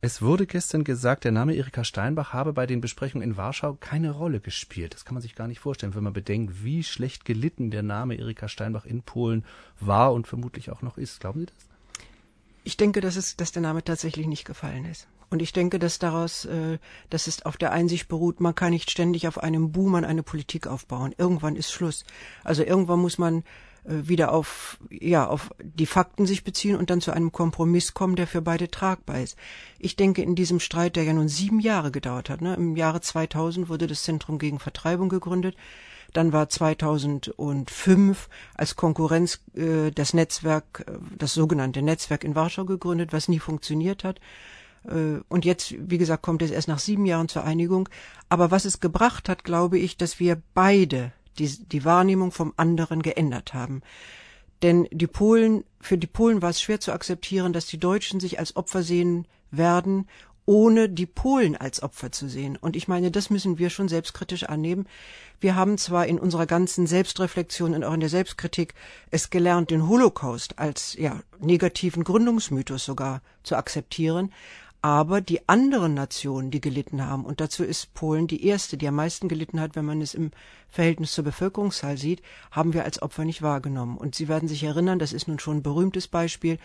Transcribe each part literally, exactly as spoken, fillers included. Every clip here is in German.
Es wurde gestern gesagt, der Name Erika Steinbach habe bei den Besprechungen in Warschau keine Rolle gespielt. Das kann man sich gar nicht vorstellen, wenn man bedenkt, wie schlecht gelitten der Name Erika Steinbach in Polen war und vermutlich auch noch ist. Glauben Sie das? Ich denke, dass es, dass der Name tatsächlich nicht gefallen ist. Und ich denke, dass daraus, äh, dass es auf der Einsicht beruht, man kann nicht ständig auf einem Buhmann eine Politik aufbauen. Irgendwann ist Schluss. Also irgendwann muss man äh, wieder auf, ja, auf die Fakten sich beziehen und dann zu einem Kompromiss kommen, der für beide tragbar ist. Ich denke, in diesem Streit, der ja nun sieben Jahre gedauert hat, ne, im Jahre zweitausend wurde das Zentrum gegen Vertreibung gegründet. Dann war zweitausendfünf als Konkurrenz äh, das Netzwerk, das sogenannte Netzwerk in Warschau gegründet, was nie funktioniert hat. Äh, und jetzt, wie gesagt, kommt es erst nach sieben Jahren zur Einigung. Aber was es gebracht hat, glaube ich, dass wir beide die, die Wahrnehmung vom anderen geändert haben. Denn die Polen, für die Polen war es schwer zu akzeptieren, dass die Deutschen sich als Opfer sehen werden, ohne die Polen als Opfer zu sehen. Und ich meine, das müssen wir schon selbstkritisch annehmen. Wir haben zwar in unserer ganzen Selbstreflexion und auch in der Selbstkritik es gelernt, den Holocaust als ja negativen Gründungsmythos sogar zu akzeptieren, aber die anderen Nationen, die gelitten haben, und dazu ist Polen die erste, die am meisten gelitten hat, wenn man es im Verhältnis zur Bevölkerungszahl sieht, haben wir als Opfer nicht wahrgenommen. Und Sie werden sich erinnern, das ist nun schon ein berühmtes Beispiel,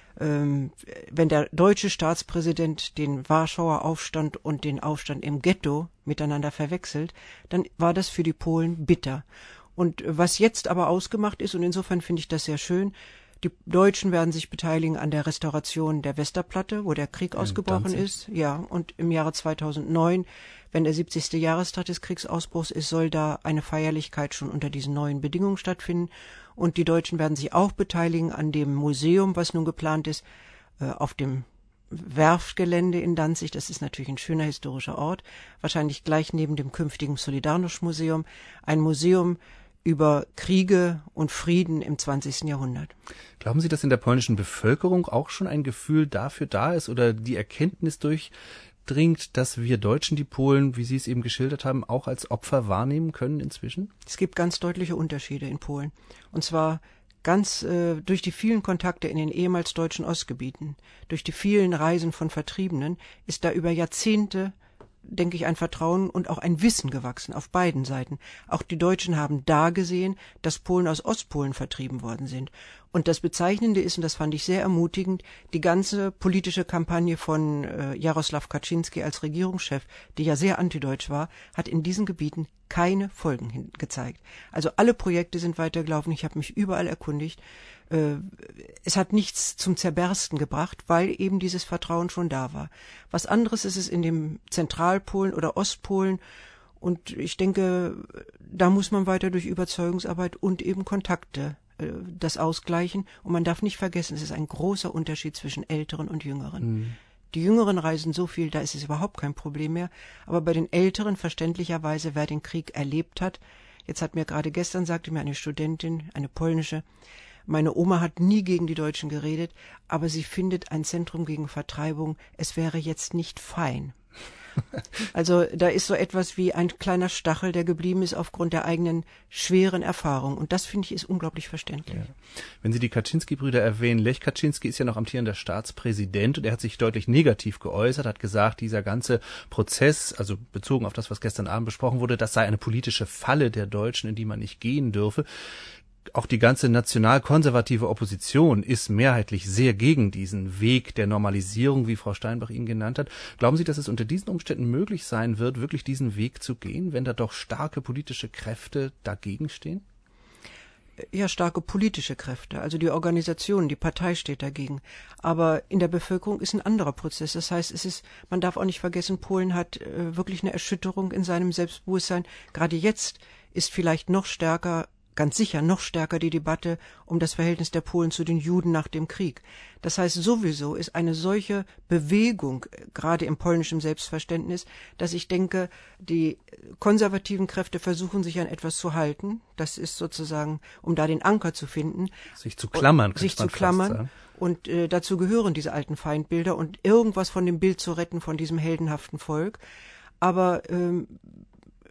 Ähm, wenn der deutsche Staatspräsident den Warschauer Aufstand und den Aufstand im Ghetto miteinander verwechselt, dann war das für die Polen bitter. Und was jetzt aber ausgemacht ist, und insofern finde ich das sehr schön, die Deutschen werden sich beteiligen an der Restauration der Westerplatte, wo der Krieg ja, ausgebrochen ist. Ja, und im Jahre zweitausendneun, wenn der siebzigste Jahrestag des Kriegsausbruchs ist, soll da eine Feierlichkeit schon unter diesen neuen Bedingungen stattfinden. Und die Deutschen werden sich auch beteiligen an dem Museum, was nun geplant ist, äh, auf dem Werftgelände in Danzig. Das ist natürlich ein schöner historischer Ort, wahrscheinlich gleich neben dem künftigen Solidarność-Museum. Ein Museum über Kriege und Frieden im zwanzigsten Jahrhundert. Glauben Sie, dass in der polnischen Bevölkerung auch schon ein Gefühl dafür da ist oder die Erkenntnis durchdringt, dass wir Deutschen die Polen, wie Sie es eben geschildert haben, auch als Opfer wahrnehmen können inzwischen? Es gibt ganz deutliche Unterschiede in Polen. Und zwar ganz äh, durch die vielen Kontakte in den ehemals deutschen Ostgebieten, durch die vielen Reisen von Vertriebenen, ist da über Jahrzehnte, denke ich, ein Vertrauen und auch ein Wissen gewachsen auf beiden Seiten. Auch die Deutschen haben da gesehen, dass Polen aus Ostpolen vertrieben worden sind. Und das Bezeichnende ist, und das fand ich sehr ermutigend, die ganze politische Kampagne von äh, Jaroslaw Kaczynski als Regierungschef, die ja sehr antideutsch war, hat in diesen Gebieten keine Folgen gezeigt. Also alle Projekte sind weitergelaufen. Ich habe mich überall erkundigt. Äh, es hat nichts zum Zerbersten gebracht, weil eben dieses Vertrauen schon da war. Was anderes ist es in dem Zentralpolen oder Ostpolen. Und ich denke, da muss man weiter durch Überzeugungsarbeit und eben Kontakte das ausgleichen. Und man darf nicht vergessen, es ist ein großer Unterschied zwischen Älteren und Jüngeren. Mhm. Die Jüngeren reisen so viel, da ist es überhaupt kein Problem mehr. Aber bei den Älteren verständlicherweise, wer den Krieg erlebt hat, jetzt hat mir gerade gestern, sagte mir eine Studentin, eine polnische, meine Oma hat nie gegen die Deutschen geredet, aber sie findet ein Zentrum gegen Vertreibung, es wäre jetzt nicht fein. Also da ist so etwas wie ein kleiner Stachel, der geblieben ist aufgrund der eigenen schweren Erfahrung. Und das, finde ich, ist unglaublich verständlich. Ja. Wenn Sie die Kaczynski-Brüder erwähnen, Lech Kaczynski ist ja noch amtierender Staatspräsident und er hat sich deutlich negativ geäußert, hat gesagt, dieser ganze Prozess, also bezogen auf das, was gestern Abend besprochen wurde, das sei eine politische Falle der Deutschen, in die man nicht gehen dürfe. Auch die ganze nationalkonservative Opposition ist mehrheitlich sehr gegen diesen Weg der Normalisierung, wie Frau Steinbach ihn genannt hat. Glauben Sie, dass es unter diesen Umständen möglich sein wird, wirklich diesen Weg zu gehen, wenn da doch starke politische Kräfte dagegen stehen? Ja, starke politische Kräfte. Also die Organisation, die Partei steht dagegen. Aber in der Bevölkerung ist ein anderer Prozess. Das heißt, es ist, man darf auch nicht vergessen, Polen hat äh, wirklich eine Erschütterung in seinem Selbstbewusstsein. Gerade jetzt ist vielleicht noch stärker ganz sicher noch stärker die Debatte um das Verhältnis der Polen zu den Juden nach dem Krieg. Das heißt, sowieso ist eine solche Bewegung, gerade im polnischen Selbstverständnis, dass ich denke, die konservativen Kräfte versuchen, sich an etwas zu halten. Das ist sozusagen, um da den Anker zu finden. Sich zu klammern, sich zu klammern. Und äh, dazu gehören diese alten Feindbilder und irgendwas von dem Bild zu retten von diesem heldenhaften Volk. Aber ähm,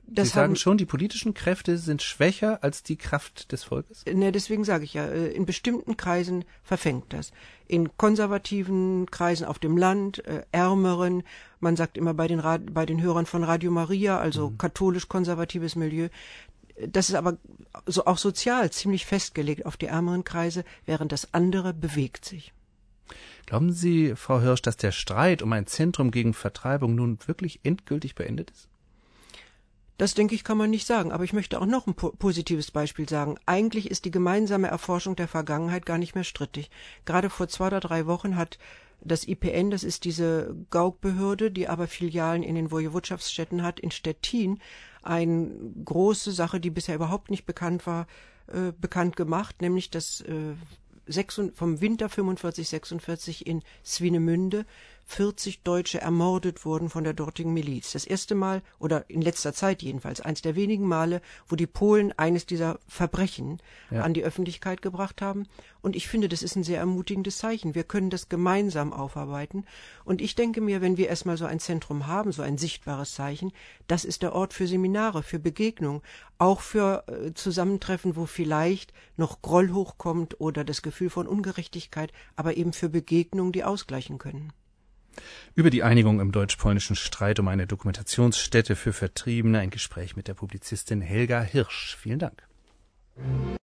Das Sie sagen haben, schon, die politischen Kräfte sind schwächer als die Kraft des Volkes? Ne, deswegen sage ich ja, in bestimmten Kreisen verfängt das. In konservativen Kreisen auf dem Land, äh, ärmeren, man sagt immer bei den, Rad, bei den Hörern von Radio Maria, also mhm. katholisch-konservatives Milieu. Das ist aber so auch sozial ziemlich festgelegt auf die ärmeren Kreise, während das andere bewegt sich. Glauben Sie, Frau Hirsch, dass der Streit um ein Zentrum gegen Vertreibung nun wirklich endgültig beendet ist? Das, denke ich, kann man nicht sagen. Aber ich möchte auch noch ein po- positives Beispiel sagen. Eigentlich ist die gemeinsame Erforschung der Vergangenheit gar nicht mehr strittig. Gerade vor zwei oder drei Wochen hat das I P N, das ist diese Gauk-Behörde, die aber Filialen in den Woiwodschaftsstädten hat, in Stettin, eine große Sache, die bisher überhaupt nicht bekannt war, äh, bekannt gemacht, nämlich dass äh, vom Winter fünfundvierzig sechsundvierzig in Swinemünde vierzig Deutsche ermordet wurden von der dortigen Miliz. Das erste Mal, oder in letzter Zeit jedenfalls, eins der wenigen Male, wo die Polen eines dieser Verbrechen ja. an die Öffentlichkeit gebracht haben. Und ich finde, das ist ein sehr ermutigendes Zeichen. Wir können das gemeinsam aufarbeiten. Und ich denke mir, wenn wir erstmal so ein Zentrum haben, so ein sichtbares Zeichen, das ist der Ort für Seminare, für Begegnung, auch für äh, Zusammentreffen, wo vielleicht noch Groll hochkommt oder das Gefühl von Ungerechtigkeit, aber eben für Begegnungen, die ausgleichen können. Über die Einigung im deutsch-polnischen Streit um eine Dokumentationsstätte für Vertriebene ein Gespräch mit der Publizistin Helga Hirsch. Vielen Dank.